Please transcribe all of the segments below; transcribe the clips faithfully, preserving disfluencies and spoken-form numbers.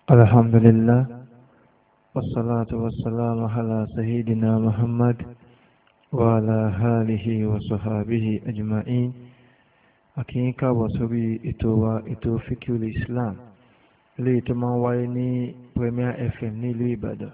الحمد لله والصلاة والسلام على سيدنا محمد وعلى آله وصحابه أجمعين. أكينك وصبي إتوا إتو فكر الإسلام لي تماويني بريمير إف إم nílùú Ìbàdàn.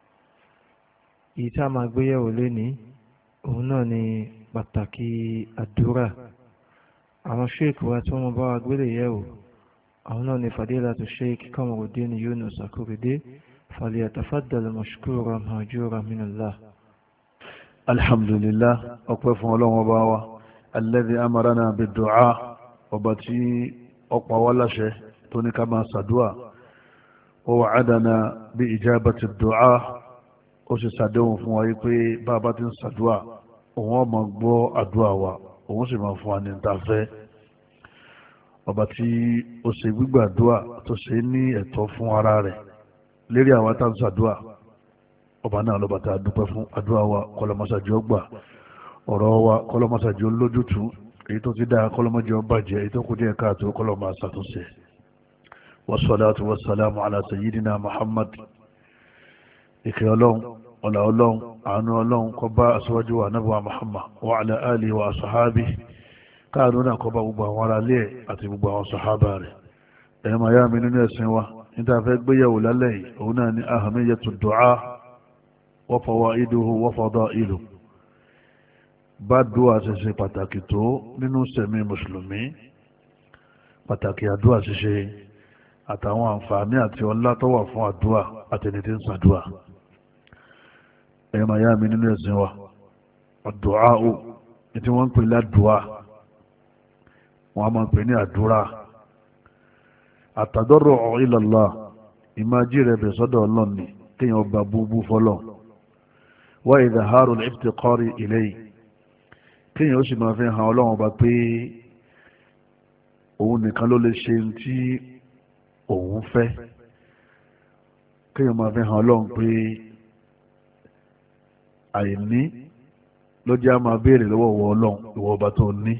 ìta máa gbéyẹ̀wò lónìí òun náà ni pàtàkì àdúrà. àwọn sheikh wa tí wọ́n bá wa gbélé yẹ̀wò àwọn náà ni fadilatu sheikh Kamaruddin Yunus Akorede. فليتفضل مشكورا مهجورا من الله. الحمد لله أقف الله وباوة الذي أمرنا بالدعاء وبتي أقوى ولا شيء توني كما صدوا ووعدنا بإجابة الدعاء وسيسادون فوايقي بابات صدوا وما قبو أدوا ومسيما فوان انتافي وبتي أسيبوا الدعاء تسيني اتوفوا عراري lérí àwọn tá ń ṣàdúà ọba náà lọ́ba tá a dúpẹ́ fún àdúrà wa kọlọmọsàjì ọgbà ọ̀rọ̀ wa kọlọmọsàjì olójútùú èyí tó ti dáa kọlọmọjì ọbàjẹ́ èyí tó kù díẹ̀ káàtó kọlọmọ àṣàtúnṣe. wassalatu wassalamu ala sayyidina Muhammad. ìkẹ́ ọlọ́run ọ̀là ọlọ́run àánú ọlọ́run kó bá aṣíwájú wa nábì wa Muhammad wa ala alihi wa ashabihi káàdó náà kó bá gbogbo àwọn ará ilé àti gbogbo àwọn sàhábà rẹ̀. ẹ̀yẹ́ máa yá mi nínú ẹ̀sìn wa níta fẹ́ gbéyàwó lálẹ́ yìí òun náà ni ahamiyatu du'a wa fawaiduhu wa fadailuhu. bá dùá ṣíṣe pàtàkì tó nínú sẹ̀mí mùsùlùmí, pàtàkì àdúà ṣíṣe àtàwọn àǹfààní àti ọlá tó wà fún àdúà àtẹni tí ń ṣàdúà. ẹ̀yẹ́ máa yá mi nínú ẹ̀sìn wa àdúà ó ní tí wọ́n ń pè ládùá wọ́n á máa pè ní àdúrà. àtàdọ́rọ̀ ila Allah ìmájí rẹ̀ bẹ̀ sọ́dọ̀ ọlọ́run ni kéèyàn ọba búbú fọlọ́ wa idharu al-iftiqari ilayhi kéèyàn ó sì máa fi hàn ọlọ́run ọba pé òun nìkan ló lè ṣe tí òun fẹ́. kéèyàn máa fi hàn ọlọ́run pé àìní ló jẹ́ á máa béèrè lọ́wọ́ ìwọ ọlọ́run ìwọ ọba tó ní.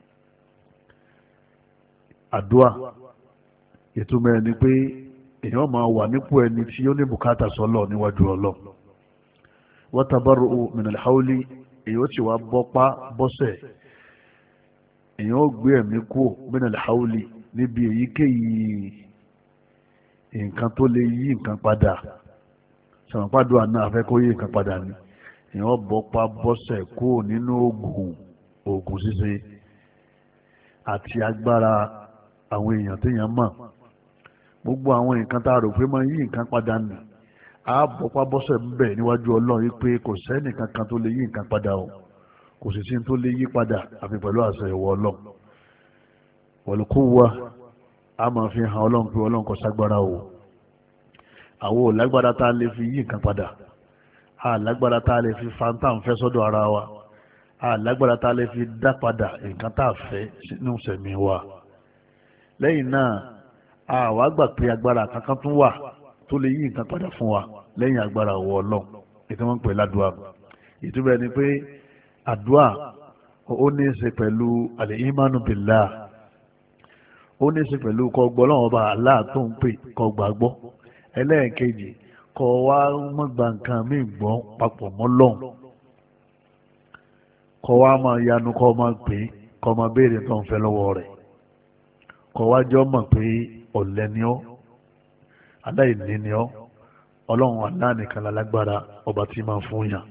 àdúà ìtumọ̀ ẹni pé èèyàn máa wà nípò ẹni tí ó ní bùkátà sọ́lọ̀ níwájú ọlọ́. wa tabarru'u min al-hawli èèyàn ó sì wá bọ́pá bọ́sẹ̀ èèyàn ó gbé ẹ̀mí kú min al-hawli níbi èyíkéyìí nǹkan tó lè yí nǹkan padà. sàmùpàdùà náà fẹ́ kó yí nǹkan padà ni èèyàn ó bọ́pá bọ́sẹ̀ kú nínú oògùn oògùn ṣíṣe àti agbára àwọn èèyàn téèyàn mọ̀. gbogbo àwọn nǹkan tá a rò pé máa yí nǹkan padà nì á bọ́pá bọ́sẹ̀ ń bẹ̀ níwájú ọlọ́run yìí pé kò sẹ́nì kankan tó lè yí nǹkan padà o, kò sì sí tó lè yí padà àfi pẹ̀lú àṣẹ ìwọ ọlọ́run. wal quwwa á máa fi hàn ọlọ́run pé ọlọ́run kò ságbára o. àwọn ò lágbára tá a lè fi yí nǹkan padà, a lágbára tá a lè fi fanta ń fẹ́ sọ́dọ̀ ara wa, a lágbára tá a lè fi dá padà nǹkan tá a fẹ́ sínú sẹ̀mí wa. lẹ́yìn náà àwa gbà pé agbára kankan tún wà tó lè yí nǹkan padà fún wa lẹ́yìn agbára ọwọ́ ọlọ́run ètò wọn ń pè ládùúà. ìtumọ̀ ẹni pé àdúà ó ní í ṣe pẹ̀lú al-imanu billah, ó ní í ṣe pẹ̀lú kó gbọ́ Ọlọ́run ọba Allah tó ń pè kó gbàgbọ́. ẹlẹ́ẹ̀kejì kó wá mọ́ gba nǹkan míì gbọ́ papọ̀ mọ́ Ọlọ́run, kó wá máa yanu kó máa pè kó máa béèrè tó ń fẹ́ lọ́wọ́ rẹ̀, kó wá jọ mọ̀ pé ọ̀lẹ ni ọ́ aláìní ni ọ́. ọlọ́run Allah nìkan lálágbára ọba tí máa fún yàn.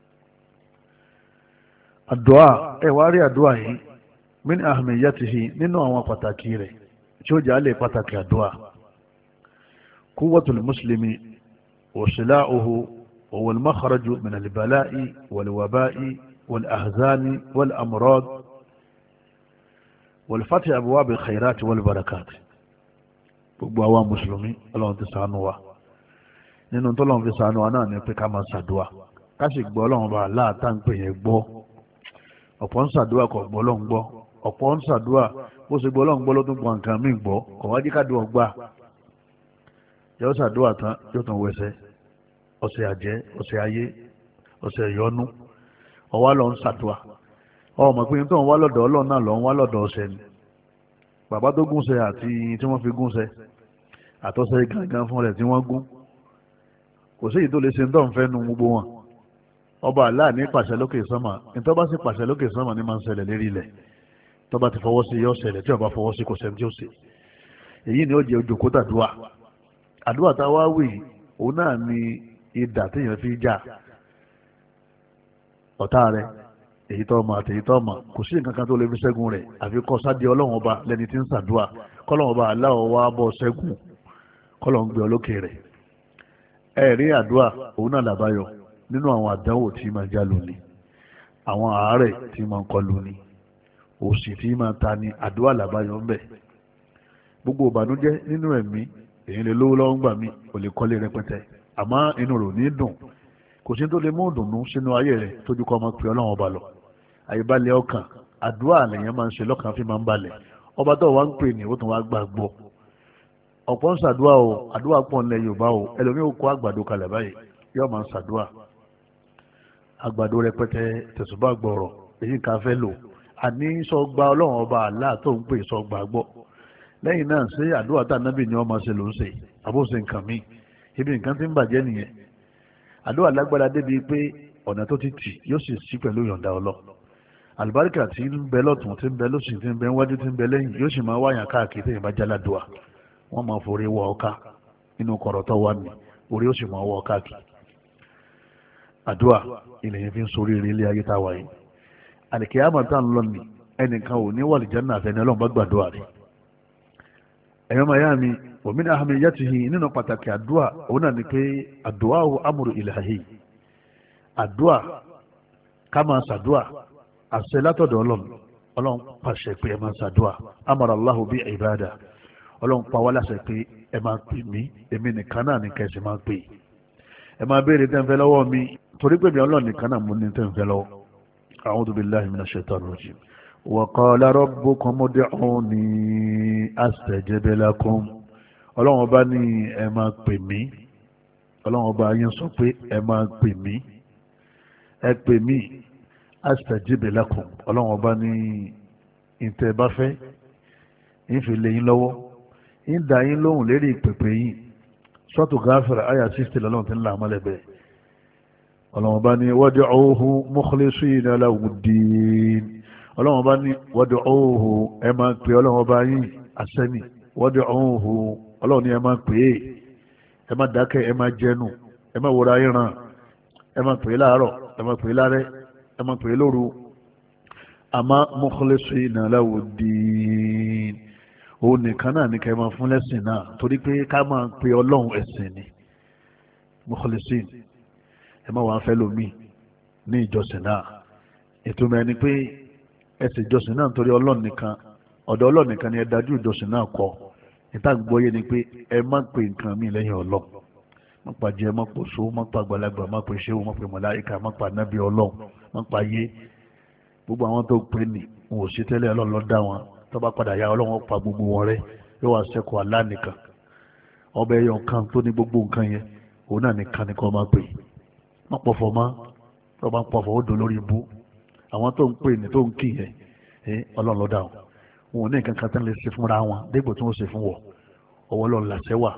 àdúà ẹ wá rí àdúà yìí min ahmiyatihi nínú àwọn pàtàkì rẹ̀ tí ó jẹ́ àlè pàtàkì àdúà. quwwatul muslimi wa sila'uhu wa wal makhraju min al-bala'i wal waba'i wal ahzani wal amrad wal fati abwab al-khairati wal barakati. gbogbo àwa mùsùlùmí ọlọ́run ti ṣàánú wa, nínú tọ́lọ́run fi ṣàánú wa náà ni pé ká máa ṣàdúà ká sì gbọ́ ọlọ́run bá láàtà ń pè yẹn gbọ́. ọ̀pọ̀ ń ṣàdúà kò gbọ́ ọlọ́run gbọ́, ọ̀pọ̀ ń ṣàdúà bó ṣe gbọ́ ọlọ́run gbọ́ ló tún gbọ́ nǹkan míì gbọ́, kò wá jí kádùn ọgbà. yóò ṣàdúà tán yóò tún wẹsẹ̀ ọ̀sẹ̀ àjẹ́ ọ̀sẹ̀ ayé ọ̀sẹ̀ ìyọnu ọwá lọ ń ṣàdúà. ọmọ pé tó ń wá lọ́dọ̀ ọlọ́run náà lọ ń wá lọ́dọ̀ ọ̀sẹ̀ ni. bàbá tó gúnṣẹ́ àti tí wọ́n fi gúnṣẹ́ àtọ́sẹ́ gangan fún rẹ̀ tí wọ́n gún kò sí èyí tó lè ṣe ń tọ́ ń fẹ́ nu gbogbo wọn ọba Allah ní pàṣẹ lókè sánmà nítorí bá sì pàṣẹ lókè sánmà ní máa ń ṣẹlẹ̀ lérí ilẹ̀ tó bá ti fọwọ́ sí yọ ṣẹlẹ̀ tí ó bá fọwọ́ sí kò sẹ́ni tí ó ṣe èyí ni ó jẹ́ ojú kótà dùà àdúrà tá a wá wì òun náà ni idà téèyàn fi jà ọ̀tá rẹ̀ èyí tó ọmọ àti èyí tó ọmọ kò sí nǹkan kan tó lè fi ṣẹ́gun rẹ̀ àfi kọ́ sáde ọlọ́run ọba lẹ́ni tí ń ṣàdúà kọ́lọ́run ọba aláwọ̀ wá bọ́ ṣẹ́gun kọ́lọ́run gbé ọlókè rẹ̀ ẹ̀rí àdúà òun náà làbáyọ nínú àwọn àdánwò tí máa já lónìí àwọn àárẹ̀ tí máa ń kọ lónìí òsì tí máa ta ni àdúà làbáyọ ń bẹ̀ gbogbo ìbànújẹ́ nínú ẹ̀mí èyí lè lówó lọ́wọ́ ń gbà mí ò lè kọ́lé rẹpẹtẹ àmọ́ inú rò ní dùn kò sí tó lè mú ìdùnnú sínú ayé rẹ̀ tójú kọ́ ọmọ pé ọlọ́run ọba lọ àyíbalẹ̀ ọkàn àdúrà lèyàn máa ń ṣe lọ́kàn fi máa ń balẹ̀ ọba tó wá ń pè ní ó tún wá gbàgbọ́ ọ̀pọ̀ ń ṣàdúrà o àdúrà pọ̀ nílẹ̀ yorùbá o ẹlòmíì ó kó àgbàdo kalẹ̀ báyìí yóò máa ń ṣàdúrà àgbàdo rẹpẹtẹ tẹ̀sùbá gbọ̀rọ̀ èyí ká fẹ́ lò àní sọgbà ọlọ́run ọba àlá tó ń pè sọgbà gbọ́ lẹ́yìn náà ṣé àdúrà tá nábì ni wọ́n máa ṣe ló ń ṣe àbóṣe nǹkan míì ibi nǹkan tí ń bàjẹ́ nìyẹn àdúrà lágbára débi pé ọ̀nà tó ti tì yóò sì sí pẹ̀lú ìyọ̀ǹda ọlọ́ àlùbáríkà tí ń bẹ lọ́tún tí ń bẹ lósì tí ń bẹ níwájú tí ń bẹ lẹ́yìn yóò sì máa wáyàn káàkiri tẹ̀yìn bá jáládùá wọ́n máa forí wọ ọ̀ká inú kọ̀rọ̀ tó wà ní orí ó sì máa wọ káàkiri àdúrà ilẹ̀ yẹn fi ń sorí eré ilé ayé táwa yìí àlìkìyámà tá à ń lọ ní ẹnìkan ò ní wà lìjánà àfẹnì ọlọ́run bá gbàdúrà rẹ̀ ẹ̀yọ́ máa yá mi òmìn ahami yàtìhì nínú pàtàkì àdúrà òun náà ni pé àdúrà ò amúrù ìlàhì àdúrà ká máa ṣàdúrà àṣẹ látọ̀dọ̀ ọlọ́run ọlọ́run pàṣẹ pé ẹ máa ṣàdúrà amara Allahu bí ìbádà ọlọ́run pa wá láṣẹ pé ẹ máa pè mí èmi nìkan náà ní kẹsì máa pè ẹ máa béèrè tẹ́ǹfẹ́ lọ́wọ́ mi torí pé mi ọlọ́run nìkan náà mú ní tẹ́ǹfẹ́ lọ́wọ́ a'udhu billahi minash shaitanir rajim wa qala rabbukum ud'uni astajib lakum ọlọ́run ọba ní ẹ máa pè mí ọlọ́run ọba yẹn sọ pé ẹ máa pè mí ẹ pè mí astajib lakum ọlọ́run ọba ní ìtẹ̀ bá fẹ́ ìfì lè yín lọ́wọ́ ìdá yín lóhùn lérí ìpèpè yìí sọ́tù gáfẹ̀rẹ̀ àyà sixty lọ́lọ́run ti ń là mọ́lẹ̀ bẹ́ẹ̀ ọlọ́run ọba ní wad'uhu mukhlisina lahu-ddin ọlọ́run ọba ní wad'uhu ẹ máa pè ọlọ́run ọba yìí àsẹ́ni wad'uhu ọlọ́run ní ẹ máa pè é ẹ máa dákẹ́ ẹ máa jẹnu ẹ máa wòrà ìran ẹ máa pè é láàárọ̀ ẹ máa pè é lálẹ́ ẹ máa pè é lóru àmọ́ mukhlisina lahu-ddin òun nìkan náà ní ká ẹ máa fún lẹ́sìn náà torí pé ká máa pe ọlọ́run ẹ̀sìn ni mukhlisin ẹ máa wàá fẹ́ lómi ní ìjọsìn náà ètò mẹ́rin ni pé ẹ̀sìn ìjọsìn náà nítorí ọlọ́run nìkan ọ̀dọ̀ ọlọ́run nìkan ni ẹ dájú ìjọsìn náà kọ níta gbọ́yé ni pé ẹ má pe nǹkan míì lẹ́yìn ọlọ́run má pa jẹ má pò so má pa àgbàlagbà má pe ṣéwù má pe màláíkà má pa nábì ọlọ́run má pa yé gbogbo àwọn tó pè ní wọn ò sí tẹ́lẹ̀ ọlọ́run ló dá wọn tó bá padà ya ọlọ́run pa gbogbo wọn rẹ́ yóò wá ṣẹ́kù Allah nìkan ọba ẹyọ nǹkan tó ní gbogbo nǹkan yẹn òun náà nìkan ni kò máa pè má pọ̀fọ̀ má tó bá ń pọ̀fọ̀ ó dò lórí ibú àwọn tó ń pè ní tó ń kì yẹn ọlọ́run ló dá wọn wọn ò ní nǹkan kan tó ń lè ṣe fúnra wọn dégbò tí wọ́n ṣe fún wọ ọwọ́ ọlọ́run làṣẹ wà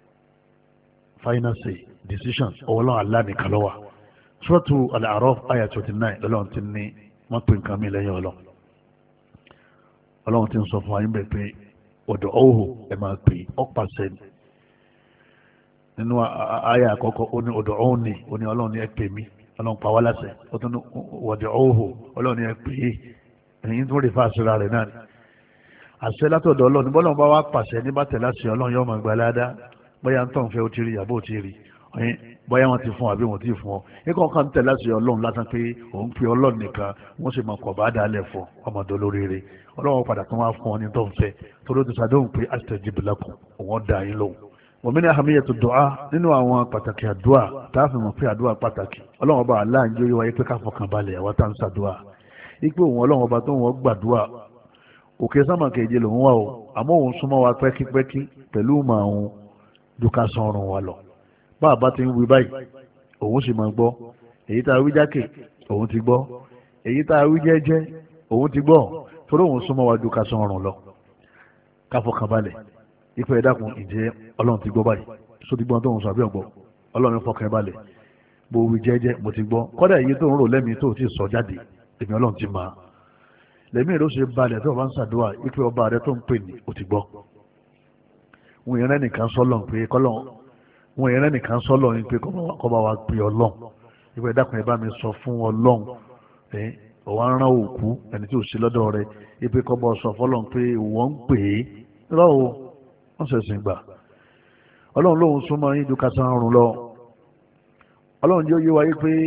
final say decision ọwọ́ ọlọ́run Allah nìkan ló wà Suratu Al-A'raf ayah twenty nine lọ́lọ́run ti ní má pè nǹkan mi lẹ́yìn ọlọ́run ọlọ́run ti ń sọ fún wa yín bẹ́ẹ̀ pé ọ̀dọ̀ ọ̀hún ẹ̀ máa pè ọ́ pàṣẹ ni nínú àyà àkọ́kọ́ ó ní ọ̀dọ̀ ọ̀hún ni ó ní ọlọ́run ní ẹ pè mí ọlọ́run pa wá láṣẹ ó tún ní ọ̀dọ̀ ọ̀hún ọlọ́run ní ẹ pè é ẹ̀yìn tó rí fàṣẹra rẹ̀ náà ni àṣẹ látọ̀dọ̀ ọlọ́run bọ́lá wọn bá wá pàṣẹ ní bàtẹ̀ láṣẹ ọlọ́run yóò máa gba aládá bóyá ń tàn fẹ́ ó ti rí àbó ti rí bóyá wọn ti fún àbí wọn ti fún ọ nígbà kan tẹ̀ láṣẹ ọlọ́run látàn pé òun pe ọlọ́run nìkan wọ́n sì máa kọ̀ bá dálẹ̀ fún ọmọdé olóríire ọlọ́run padà tún wá fún ọ ní tó ń fẹ́ torí ó ti sàdéhùn pé astajib lakum òun dà yín lóhùn. wa min ahamiyatu du'a nínú àwọn pàtàkì àdúà táàfin mọ̀ pé àdúà pàtàkì ọlọ́run ọba aláǹjẹ́ yóò wáyé pé ká fọkàn balẹ̀ àwọn tá ń sàdúà ipò òun ọlọ́run ọba tó wọ́n gbàdúà òkè sámà keje lòun wà o àmọ́ òun súnmọ́ wa pẹ́kípẹ́kí pẹ̀lú màá òun dùkà sọ̀rùn wa lọ bá a bá ti ń wí báyìí òun sì máa gbọ́ èyí tá a wí jákè òun ti gbọ́ èyí tá a wí jẹ́jẹ́ òun ti gbọ́ torí òun súnmọ́ wa ju ká sọ ọrùn lọ ká fọkàn balẹ̀ ipe ẹ̀dàkùn ìjẹ́ ọlọ́run ti gbọ́ báyìí só ti gbọ́n tó ń sọ àbí ọ̀gbọ́ ọlọ́run fọkàn balẹ̀ bó wí jẹ́jẹ́ mo ti gbọ́ kọ́dà èyí tó ń rò lẹ́mìí tó ti sọ jáde èmi ọlọ́run ti máa lẹ́mìí ló ṣe balẹ̀ tó o bá ń ṣàdúrà ipe ọba rẹ tó ń pè ní o ti gbọ́ wọn yẹn nìkan sọ́lọ̀ pé kọ́lọ̀ wọn yẹn nìkan sọ́lọ̀ ní pé kọ́ba wa pè ọlọ́run ipe ẹ̀dàkùn ẹ bá mi sọ fún ọlọ́run ọ̀wá ń rán òkú ẹni tí ò sí lọ́dọ̀ rẹ ipe kọ́ba sọ fọ́lọ́run pé wọ́n ń pè é lọ́wọ́ wọ́n ṣẹ̀ṣìn gbà ọlọ́run lóhun súnmọ́ yín ju kásán ọrùn lọ ọlọ́run jẹ́ oyé wáyé pé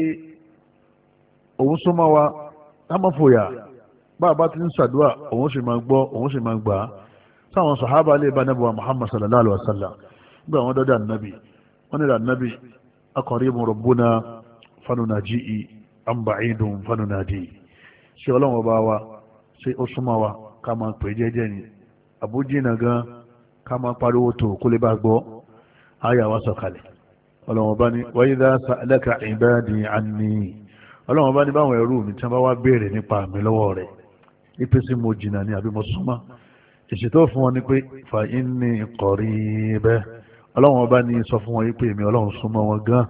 òun súnmọ́ wa ká má fòyà bá a bá ti ń ṣàdúrà òun sì máa gbọ́ òun sì máa gbà á sáwọn sàhábà lè bá nàbì wa Muhammad sallallahu alaihi wa sallam gbé àwọn dọ́dọ̀ ànábì wọ́n ní ànábì aqaribun rabbuna fanunaji'i am ba'idun fanunadi'i ṣé ọlọ́run ọba wa ṣé ó súnmọ́ wa ká máa pè jẹ́jẹ́ ni àbújínà gan ká máa pariwo tó kó lè bá gbọ́ àyà wa sọ̀kalẹ̀ ọlọ́wọ́n bá ní wa idha sa'alaka ibadi anni ọlọ́wọ́n bá ní báwọn ẹrú mi tí wọ́n bá wá béèrè nípa mi lọ́wọ́ rẹ̀ ipe sí mo jìnnà ní àbí mo súnmọ́ ìṣètò fún wọn ni pé fa inni qarib ọlọ́wọ́n bá ní sọ fún wọn yí pé èmi ọlọ́run súnmọ́ wọn gan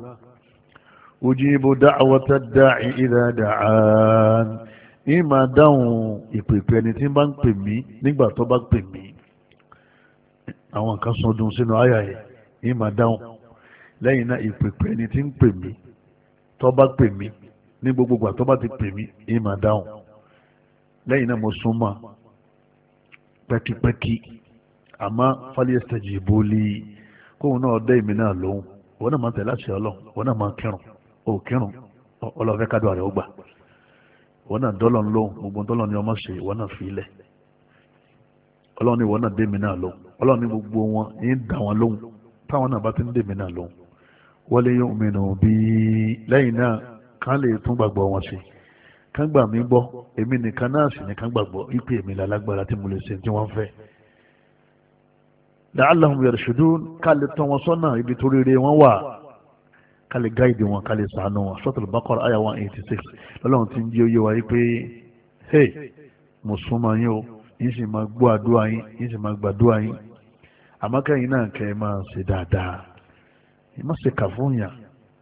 ujibu da'wata da'i idha da'an ní máa dáhùn ìpèpè ẹni tí bá ń pè mí nígbà tó bá pè mí àwọn kan sọdún sínú àyà yẹn ní máa dáhùn lẹ́yìn náà ìpèpè ẹni tí ń pè mí tó bá pè mí ní gbogbo ìgbà tó bá ti pè mí ní máa dáhùn lẹ́yìn náà mo súnmọ́ pẹ́kípẹ́kí àmọ́ falyastajibu li kóun náà dẹ́ ìmí náà lóhùn wọn náà máa tẹ̀lé àṣẹ ọlọ́run wọn náà máa kírun ò kírun ọlọ́fẹ́ kádùn àrẹ ó gbà wọn náà dọ́lọ̀ lóhùn gbogbo dọ́lọ̀ ni ọmọ ṣe wọn náà fi ilẹ̀ ọlọ́run ní wọn náà dé mi náà lóhùn ọlọ́run ní gbogbo wọn ní dá wọn lóhùn táwọn náà bá ti ń dé mi náà lóhùn wọlé yóò mìíràn bí lẹ́yìn náà kán lè tún gbàgbọ́ wọn ṣe kán gbà mí gbọ́ èmi nìkan náà sì ní kán gbàgbọ́ ipe èmi lálágbára tí mo lè ṣe tí wọ́n fẹ́ la'allahum yarshudun ká lè tọ́ wọn sọ́nà ibi tó rere wọn wà ká lè gáìdì wọn ká lè sànú wọn Suratul Baqara àyà one eighty six lọ́lọ́run ti ń jí oyé wa yí pé hey mo súnmọ́ yín o yín sì máa gbọ́ àdúrà yín yín sì máa gbàdúrà yín àmọ́ kẹ́yìn náà kẹ́ ẹ máa ṣe dáadáa ẹ má ṣe kà fún yàn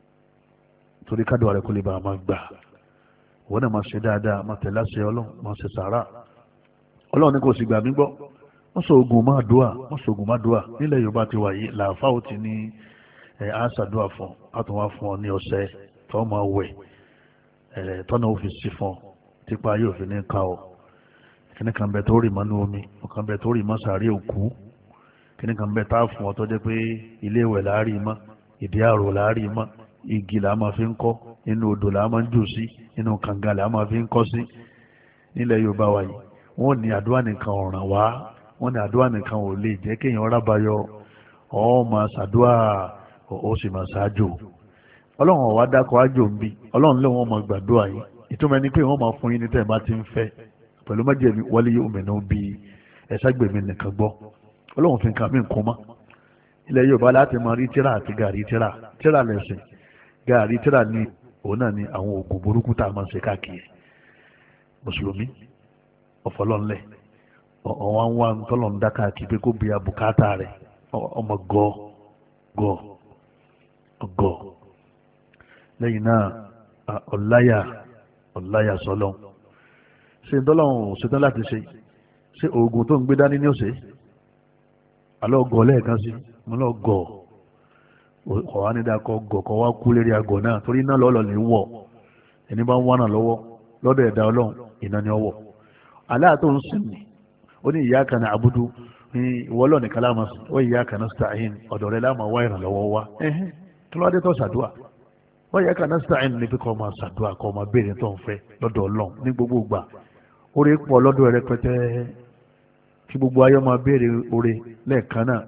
torí kádùn ààrẹ kò lè bá a máa gbà wọ́n náà máa ṣe dáadáa máa tẹ̀lé àṣẹ ọlọ́run máa ṣe sàárà ọlọ́run ní kò sì gbà mí gbọ́ wọ́n sọ ogun máa dùà wọ́n sọ ogun máa dùà nílẹ̀ yorùbá ti wà yìí làáfà ó ti ní ẹ̀ á ṣàdúrà fún á tún wá fún ọ ní ọṣẹ tó máa wẹ̀ ẹ̀ tọ́nà òfin sí fún ọ tipa yóò fi ní ká ọ kíní kan bẹ tó rì mọ́ ní omi ọ̀kan bẹ tó rì mọ́ sàárè òkú kíní kan bẹ tá a fún ọ tó jẹ́ pé ilé ìwẹ̀ láàárí mọ́ ìdí àrò láàárí mọ́ igi là máa fi ń kọ́ inú odò là máa ń jù sí inú kànga là máa fi ń kọ́ sí nílẹ̀ yorùbá wa yìí wọ́n ní àdúrà nìkan ọ̀ràn wá wọ́n ní àdúrà nìkan ò lè jẹ́ kéèyàn rábàyọ ọ́ máa ṣàdúrà ó sì máa ṣáájò ọlọ́run ọ̀wá dákọ̀ ájò ń bí ọlọ́run lé wọn máa gbàdúrà yìí ìtumọ̀ ẹni pé wọ́n máa fún yín ní tẹ̀ bá ti ń fẹ́ pẹ̀lú májèmí wọlé yóò mẹ́nu bí ẹ̀ṣá gbèmí nìkan gbọ́ ọlọ́run fi nǹkan mí nǹkan mọ́ ilẹ̀ yorùbá láti máa rí tíra àti gàrí tíra tíra lẹ̀sìn gàrí tíra ní òun náà ni àwọn oògùn burúkú tá a máa ń ṣe káàkiri mùsùlùmí ọ̀fọlọ́nlẹ̀ ọ̀wọ́n wá ń tọ́lọ̀ ń dá káàkiri pé kó bí abùkátà rẹ̀ ọmọ gọ́ gọ́ gọ́ lẹ́yìn náà ọ̀láyà ọ̀láyà sọ́lọ́ ṣe ń tọ́lọ̀ ṣetán láti ṣe ṣe oògùn tó ń gbé dání ní ọ̀sẹ̀ alọ́ gọ́ lẹ́ẹ̀kan sí mo lọ gọ́ ọ̀wá ní dákọ̀ gọ́ kọ́ wá kú lérí agọ̀ náà torí iná lọ́ọ̀lọ́ lè wọ̀ ẹni bá ń wánà lọ́wọ́ lọ́dọ̀ ẹ̀dá ọlọ́run iná ni ọwọ́ aláàtò ń sìn ní ó ní iyyaka na'budu ní ìwọ́lọ́ nìkan láàmà sí ó iyyaka nasta'in ọ̀dọ̀ rẹ̀ láàmà wá ìrànlọ́wọ́ wá ẹ̀hẹ́n kí ló wá dé tó ṣàdúà ó iyyaka nasta'in ní pé kọ́ máa ṣàdúà kọ́ máa béèrè tó ń fẹ́ lọ́dọ̀ ọlọ́run ní gbogbo ìgbà oore pọ̀ lọ́dọ̀ rẹ̀ pẹ́tẹ́ kí gbogbo ayé máa béèrè oore lẹ́ẹ̀kan náà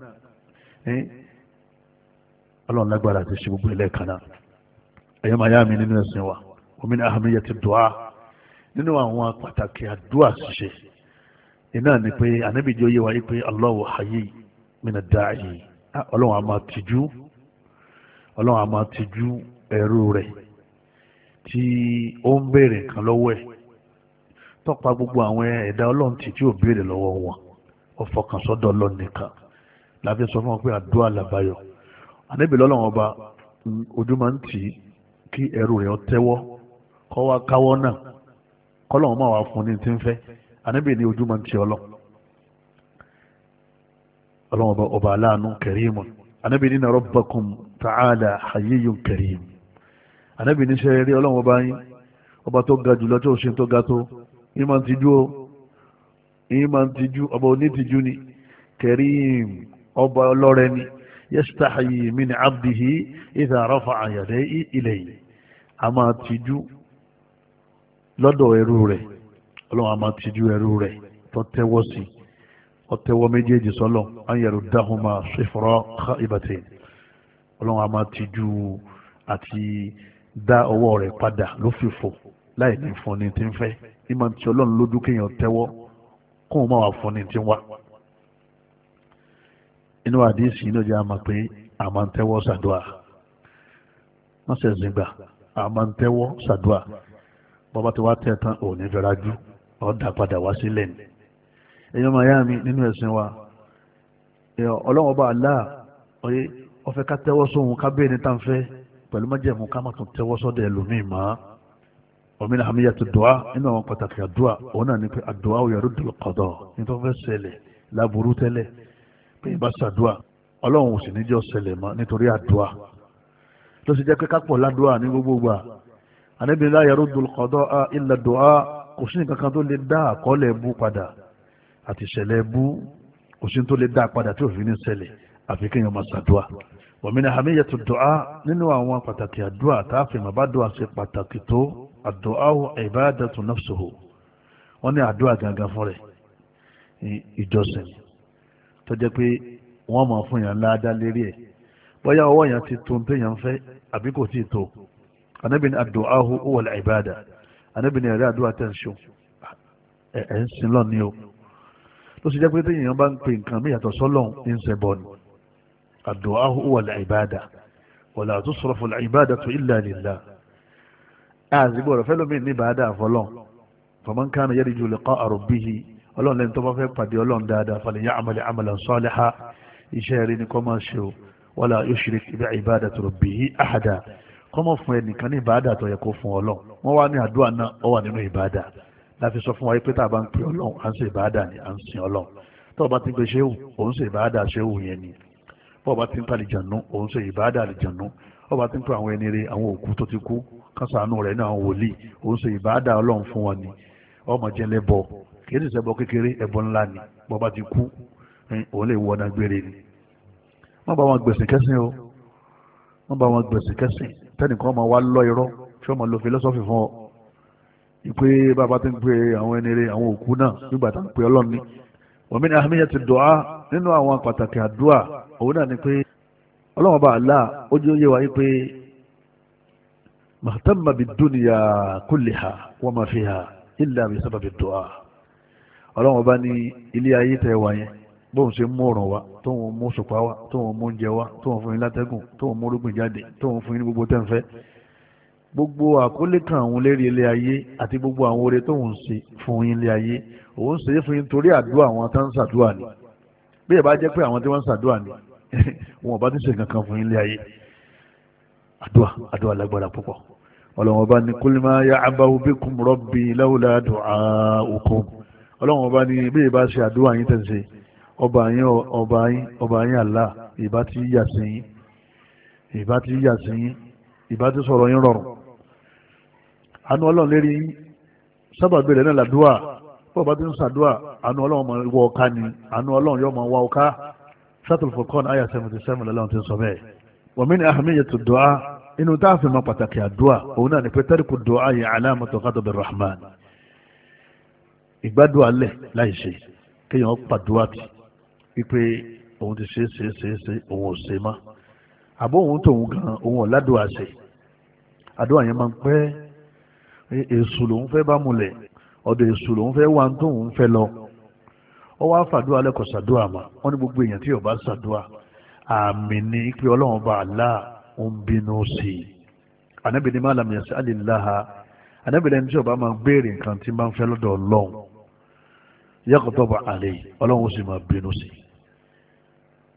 ọlọ́run lágbára ti ṣe gbogbo lẹ́ẹ̀kan náà ẹ̀yọ́ máa yá mi nínú ẹ̀sìn wa ومن أهمية الدعاء nínú àwọn pàtàkì àdúà ṣíṣe iná ni pé ànábì jẹ́ oyé wa yí pé Allahu hayy mina da'i ọlọ́run a máa tìjú ọlọ́run a máa tìjú ẹrú rẹ̀ tí ó ń béèrè nǹkan lọ́wọ́ ẹ̀ tọ́pa gbogbo àwọn ẹ̀dá ọlọ́run tí tí ò béèrè lọ́wọ́ wọn ó fọkàn sọ́dọ̀ ọlọ́run nìkan láfi sọ fún wọn pé àdúrà làbáyọ ànábì lọ́lọ́wọ́n ọba ojú máa ń tì í kí ẹrù rẹ̀ tẹ́wọ́ kọ́ wá káwọ́ náà kọ́lọ́wọ́n máa wà fún ní tí ń fẹ́ ànábì ní ojú máa ń tì ọlọ́ ọlọ́wọ́n ọba ọba aláàánú kẹrìmù ànábì ní rabbakum ta'ala hayyun karim ànábì ní sẹ́yìn rí ọlọ́wọ́n ọba yín ọba tó ga jùlọ tó ṣe tó ga tó yín máa ń tijú o yín máa ń tijú ọba onítìjú ni karim ọba ọlọ́rẹ ni yastahi min abdihi idha rafa'a yadayhi ilayhi a máa tijú lọ́dọ̀ ẹrú rẹ̀ ọlọ́run a máa tijú ẹrú rẹ̀ tó tẹ́wọ́ sí ọ tẹ́wọ́ méjèèjì sọ́lọ̀ an yaruddahuma sifra kha'ibatayn ọlọ́run a máa tijú àti dá ọwọ́ rẹ̀ padà lófìfò láì ní fún ní tí ń fẹ́ ìmọ̀ tí ọlọ́run lójú kéèyàn tẹ́wọ́ kóun máa wà fún ní tí ń wá inú àdísì inú jẹ́ àmà pé a máa ń tẹ́wọ́ sàdúà wọ́n sì ẹ̀sìn gbà a máa ń tẹ́wọ́ sàdúà bọ́bá tí wá tẹ̀ tán ò ní fẹ́ra jú ọ̀dà padà wá sílẹ̀ ni èèyàn máa yá mi nínú ẹ̀sìn wa ọlọ́wọ́n bá aláà ọyẹ ọfẹ́ ká tẹ́wọ́ sóhun ká bẹ́ẹ̀ ní tá n fẹ́ pẹ̀lú májẹ̀mú ká má tún tẹ́wọ́ sọ́dọ̀ ẹlòmíì mọ́ ọ̀mìnira àmìyà tó dùá nínú àwọn pàtàkì àdúà òun náà ní pé àdúà ò yaruddul qada ní tó fẹ́ ṣẹlẹ̀ láburú tẹ́lẹ̀ pé ìbá ṣàdúà ọlọ́run ò sì ní jẹ́ ṣẹlẹ̀ mọ́ nítorí àdúà ló sì jẹ́ pé kápọ̀ ládùá ní gbogbo gbà Ànábì la yaruddul qada illa du'a kò sí nǹkan kan tó lè dá àkọọ́lẹ̀ bú padà àti ṣẹlẹ̀ bú kò sí tó lè dá padà tí òfin ní ṣẹlẹ̀ àfi kéèyàn máa ṣàdúà wa min ahamiyati du'a nínú àwọn pàtàkì àdúà táàfin màbá dùà ṣe pàtàkì tó àdúà ibadatu nafsuhu wọ́n ní àdúà gangan fún rẹ̀ ìjọsìn tó jẹ́ pé wọ́n máa fún yàn láàdá lérí ẹ̀ bóyá ọwọ́ yàn ti tó ń pè yàn fẹ́ àbí kò tí ì tó Ànábì ní àdúà huwa al-ibada Ànábì ní ẹ̀rẹ́ àdúà tẹ̀ ń ṣó ẹ̀ ń sin lọ́ọ̀ ní o ló sì jẹ́ pé tí èèyàn bá ń pè nǹkan mí yàtọ̀ sọ́lọ́n ń ṣe bọ́ ni àdúà huwa al-ibada wala tusrafu al-ibadatu illa lillah àzìgbò rẹ̀ fẹ́lómi ní ìbáadà àfọlọ́n faman kana yarju liqa'a rabbih ọlọ́run lẹ́ni tó bá fẹ́ pàdé ọlọ́run dáadáa falya'mal 'amalan salihan iṣẹ́ rí ni kọ́ máa ṣe o wala yushrik bi ibadati rabbih ahada kọ́ mọ̀ fún ẹnìkan ní ìbáadà tó yẹ kó fún ọlọ́run wọ́n wá ní àdúrà náà ọ wà nínú ìbáadà láti sọ fún wa pé tá a bá ń pè ọlọ́run à ń ṣe ìbáadà ni à ń sin ọlọ́run tó o bá ti ń pe ṣéwù òun ṣe ìbáadà ṣéwù yẹn ni bó o bá ti ń pa àlìjànú òun ṣe ìbáadà àlìjànú ó bá ti ń pe àwọn ẹni rere àwọn òkú tó ti kú kásánù rẹ̀ náà wòlíì òun ṣe ìbáadà ọlọ́run fún wọn ni ọmọ jẹ́ lẹ́bọ kì í sì ṣẹbọ kékeré ẹbọ ńlá ni bó bá ti kú òun lè wọ ọ̀nà gbére ni wọ́n bá wọn gbèsè kẹ́sìn o wọ́n bá wọn gbèsè kẹ́sìn tẹ́nìkan máa wá lọ irọ́ tí wọ́n máa lo philosophy fún ọ ìpè bàbá ti ń pe àwọn ẹni rere àwọn òkú náà nígbà tá à ń pe ọlọ́run ní wa min ahmiyati du'a nínú àwọn pàtàkì àdúà òun náà ni pé ọlọ́run bá Allah ó jẹ́ òye wa yìí pé mahtamma bid-dunya kulliha wa ma fiha illa bi sababi du'a ọlọ́run bá ní ilé ayé tẹ́ wá yẹn bóun ṣe mú ọ̀ràn wa tóun mú ṣùpá wa tóun mú oúnjẹ wa tóun fún yín látẹ́gùn tóun mú orúgbìn jáde tóun fún yín ní gbogbo tẹ́ǹfẹ́ gbogbo àkólé kan àwọn lérí ilé ayé àti gbogbo àwọn oore tóun ṣe fún yín ilé ayé òun ṣe é fún yín torí àdúrà àwọn tó ń ṣàdúrà ni bí ẹ bá jẹ́ pé àwọn tí wọ́n ń ṣàdúrà ni wọn ò bá ti ṣe kankan fún yín ilé ayé àdúrà àdúrà lágbára púpọ̀ ọlọ́run ọba ní kul ma ya'ba'u bikum rabbi lawla du'a'ukum ọlọ́run ọba ní bí ẹ bá ṣe àdúrà yín tẹ̀sí ọba yín ọba yín ọba yín Allah ìbá ti yà sí yín ìbá ti yà sí yín ìbá ti sọ̀rọ̀ yín rọrùn àánú ọlọ́run lérí sábàbí rẹ̀ náà làdúà bọ́ọ̀ bá ti ń sàdúà àánú ọlọ́run máa wọ ọ̀ká ni àánú ọlọ́run yóò máa wá ọ̀ká Suratul Furqan àyà seventy seven lọ́lọ́run ti sọ bẹ́ẹ̀ wa min ahamiyati du'a inú tá a fi máa pàtàkì àdúà òun náà ni pé tariku du'a yẹ alamatu ghadabi rahman ìgbádùn alẹ̀ láì ṣe kéèyàn pàdúà tì wípé òun ti ṣe ṣe ṣe ṣe òun ò ṣe má àbó òun tóun gan òun ọ̀làdùà ṣe àdúà yẹn máa ń pẹ́ èṣù lòun fẹ́ bá múlẹ̀ ọ̀dọ̀ èṣù lòun fẹ́ wá tóun fẹ́ lọ ọ wá fàdúà lẹ́kọ̀ọ́ sàdúà mà wọ́n ní gbogbo èèyàn tí ò bá sàdúà àmì ní pé ọlọ́run bá Allah ń bínú sí i ànábì ní má lam yas'alillaha ànábì lẹ́ni tí ò bá máa béèrè nǹkan tí máa ń fẹ́ lọ́dọ̀ ọlọ́run yaqdabu alayhi ọlọ́run ó sì máa bínú sí i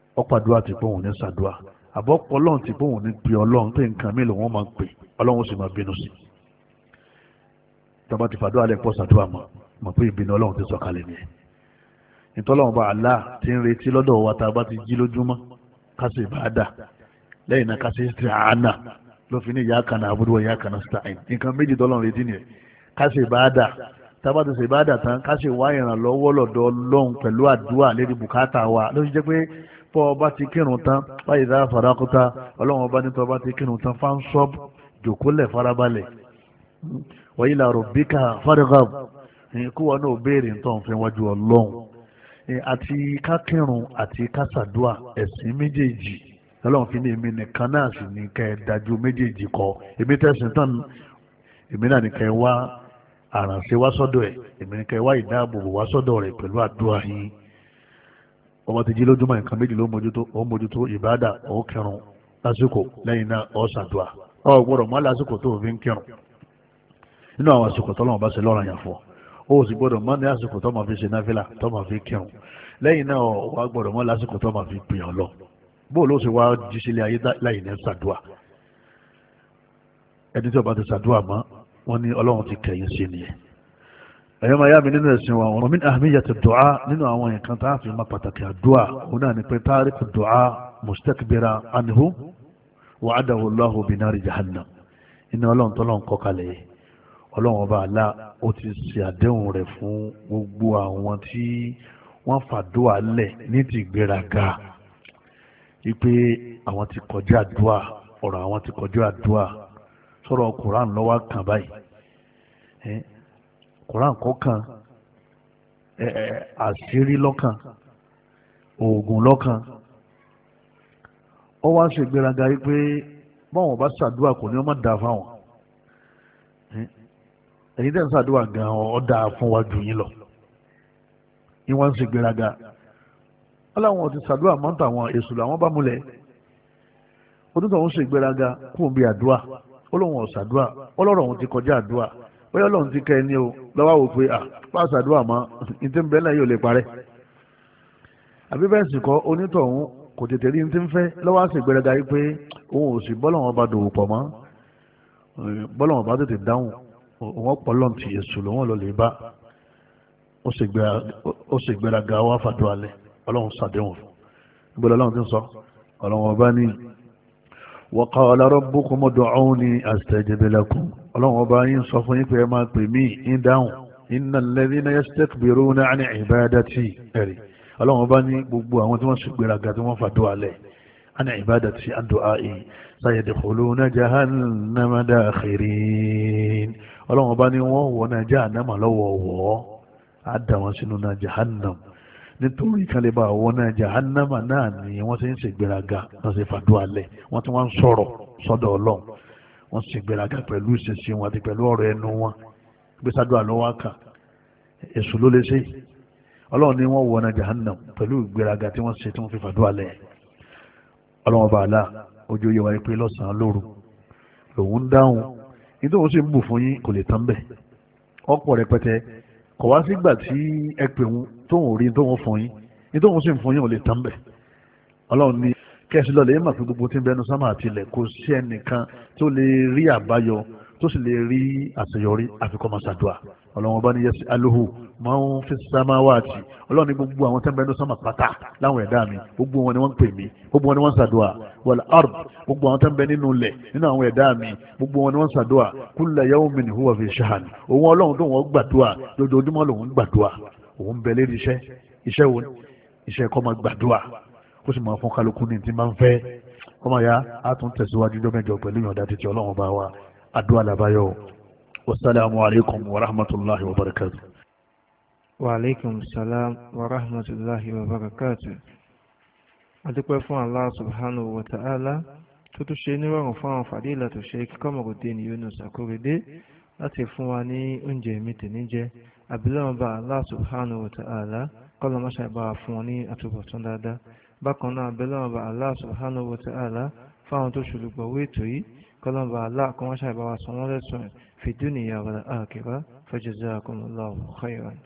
ọ̀pàdúrà ti pé òun ní sàdúrà àbọ̀ ọlọ́run ti pé òun ní pe ọlọ́run pé nǹkan mi lòun máa ń pè ọlọ́run sì máa bínú sí tọ́ba ti fàdúrà lẹ́ pọ̀ sàdúrà mọ̀ mọ̀ pé ìbínú ọlọ́run ti sọ̀kalẹ̀ nìyẹn ìtọ́lọ́run bá Allah ti ń retí lọ́dọ̀ wa tá a bá ti jí lójúmọ́ ká ṣe ìbáadà lẹ́yìn náà ká ṣe isti'ana ló fi ní iyyaka na'budu wa iyyaka nasta'in nǹkan méjì tọ́lọ́run retí nìyẹn ká ṣe ìbáadà tá a bá ti ṣe ìbáadà tán ká ṣe wá ìrànlọ́wọ́ lọ́dọ̀ ọlọ́run pẹ̀lú àdúrà lérí bùkátà wa ló fi jẹ́ pé bọ́ ọba ti kírun tán báyìí dá fàdákútà ọlọ́run ọba ní tọ́ ọba ti kírun tán fáńsọ́ọ̀bù jòkólẹ̀ farabalẹ̀ wa ila rabbika farghab kó wọn náà béèrè nǹkan fẹ́ wájú ọlọ́run àti ká kírun àti ká ṣàdúà ẹ̀sìn méjèèjì ọlọ́run fi ní èmi nìkan náà sì ní kẹ́ ẹ dájú méjèèjì kọ èmi tẹ̀sìn tán èmi náà ní kẹ́ ẹ wá àrànṣe wá sọ́dọ̀ ẹ̀ èmi ní kẹ́ ẹ wá ìdáàbòbò wá sọ́dọ̀ rẹ̀ pẹ̀lú àdúrà yín ọmọ ti jí lójúmọ́ nǹkan méjì ló mójútó ó mójútó ìbádà ó kírun lásìkò lẹ́yìn náà ó ṣàdúà ọ gbọ́dọ̀ mọ́ lásìkò tó fi ń kírun nínú àwọn àsìkò tọ́lọ́run bá ṣe lọ́rọ̀ yàn fún ọ ó sì gbọ́dọ̀ mọ́ ní àsìkò tó máa fi ṣe náfìlà tó máa fi kírun lẹ́yìn náà wàá gbọ́dọ̀ mọ́ lásìkò tó máa fi pè ọ́ lọ bó ló ṣe wá jí sílé ayé láì ní ṣàdúà ẹni tí ó bá ti ṣàdúà mọ́ wọ́n ní ọlọ́run ti kẹ̀yìn sí nìyẹn ẹ̀yọ́ máa yá mi nínú ẹ̀sìn wa wọn min ahmiyati du'a nínú àwọn nǹkan tá a fi máa pàtàkì àdúà òun náà ni pé tariku du'a mustakbira anhu wa'adahu Allahu binari jahannam iná ọlọ́run tọ́lọ́run kọ́ kalẹ̀ yìí ọlọ́run ọba àlá ó ti ṣe àdéhùn rẹ̀ fún gbogbo àwọn tí wọ́n fàdúà lẹ̀ ní ti gbéraga wípé àwọn ti kọjá àdúà ọ̀rọ̀ àwọn ti kọjá àdúà sọ̀rọ̀ Quran lọ́wọ́ kan báyìí Quran kọ̀ọ̀kan àṣírí lọ́kàn oògùn lọ́kàn ó wá ṣe gbéraga wípé báwọn bá ṣàdúà kò ní wọ́n má dáa fáwọn ẹ̀yin tẹ́ ń ṣàdúrà gan-an ọ̀ dáa fún wa jù yín lọ ní wọ́n ń ṣe gbéraga aláwọn ti ṣàdúrà mọ́tò àwọn èṣù làwọn bá múlẹ̀ onítọ̀ ń ṣe gbéraga kú òun bí àdúrà ó lóun ọ̀ ṣàdúrà ọlọ́rọ̀ òun ti kọjá àdúrà bóyá ọlọ́run ti kẹ́ ẹ ní o lọ́wọ́ wò pé à bá ṣàdúrà mọ́ ní tí ń bẹ́ẹ̀ náà yóò lè parẹ́ àbí bẹ́ẹ̀ sì kọ́ onítọ̀ òun kò tètè rí ní tí ń fẹ́ lọ́wọ́ àṣẹ gbéraga yìí pé òun ò sì bọ́lọ́wọ́n bá dòwò pọ̀ mọ́ bọ́lọ́wọ́n bá tètè dáhùn wọ́n pọ̀ lọ́n ti èṣù lòun lọ lè bá ó sì gbéraga wá fàdúrà lẹ̀ ọlọ́run ṣàdéhùn gbọ́dọ̀ ọlọ́run ti ń sọ ọlọ́run ọba ní wa qala rabbukum ud'uni astajib lakum ọlọ́run ọba yín sọ fún yín pé ẹ máa pè mí ń dáhùn innal ladhina yastakbiruna an ibadati ẹ̀rì ọlọ́run ọba ní gbogbo àwọn tí wọ́n sì gbéraga tí wọ́n fàdúrà lẹ̀ an ibadati an du'ai sayadkhuluna jahannama dakhirin ọlọ́run ọba ní wọ́n wọ náà jahannama lọ́wọ́wọ́ á dà wọ́n sínú náà jahannam nítorí kálíbà wọ́n náà jahannama náà ni wọ́n ti ń ṣègbéraga wọ́n ti fàdúrà lẹ̀ wọ́n ti wọ́n ń sọ̀rọ̀ sọ́dọ̀ ọlọ́run wọ́n ṣègbéraga pẹ̀lú ìṣesí wọn àti pẹ̀lú ọ̀rọ̀ ẹnu wọn gbèsàdúrà lọ́wọ́ kà èṣù ló lè ṣe ọlọ́run ní wọ́n wọ náà jahannam pẹ̀lú ìgbéraga tí wọ́n ṣe tí wọ́n fi fàdúrà lẹ̀ ọlọ́run ọba àlá ojú oyè wáyé pé lọ́sàn-án lóru lòun ń dáhùn nítorí òun sì ń bù fún yín kò lè tán bẹ́ẹ̀ ọ̀pọ̀ rẹpẹtẹ kò wá sígbà tí ẹ pè wọn tóun rí tóun fún yín nítorí òun sì ń fún yín ò lè tán bẹ́ẹ̀ ọlọ́run ní kẹ́sì lọ́lẹ̀ yẹn mà pé gbogbo tí ń bẹnu sámà àti ilẹ̀ kò sí ẹnìkan tó lè rí àbáyọ tó sì lè rí àṣeyọrí àfikọ́ máa ṣàdúà ọlọ́run bá ní yẹsí alóhù máa ń fi sámà wá àti ọlọ́run ní gbogbo àwọn tí ń bẹnu sámà pátá láwọn ẹ̀dá mi gbogbo wọn ni wọ́n ń pè mí gbogbo wọn ni wọ́n ń ṣàdúà wal ard gbogbo àwọn tí ń bẹ nínú ilẹ̀ nínú àwọn ẹ̀dá mi gbogbo wọn ni wọ́n ń ṣàdúà kulla yawmin huwa fi sha'n òun ọlọ́run tó wọ́n gbàdúà lójoojúmọ́ lòun gbàdúà òun bẹ lérí iṣẹ́ iṣẹ́ wo iṣẹ́ kó máa gbàdúà ó sì máa fún kálukú ní ti máa ń fẹ́ ọmọ ya á tún tẹ̀síwájú jọ́mẹ́jọ pẹ̀lú ìyọ̀ǹda títí ọlọ́run bá wa àdúrà làbáyọ wasalaamu alaykum wa rahmatulahi wa barakatu. wa aleykum salaam wa rahmatulahi wa barakatu. adúpẹ́ fún Allah subhanahu wa ta'ala tó tún ṣe nírọ̀rùn fún àwọn Fadilatu Sheikh Kamarudeen Yunus Akorede láti fún wa ní oúnjẹ mi tèmi jẹ àbílẹ̀ ọba Allah subhanahu wa ta'ala kọ́lọ́ máṣá ìbára fún wọn ní àtúbọ̀tán dáadáa bákan náà abẹ́lẹ́ ọba Allah subhanahu wa ta'ala fáwọn tó ṣolùgbọ̀wé ètò yìí kọ́lọ́ ọba Allah kọ́ máṣá ìbára sọ wọ́n lẹ́sùn fi dunya wal akhirah fa jazakumullahu khairan.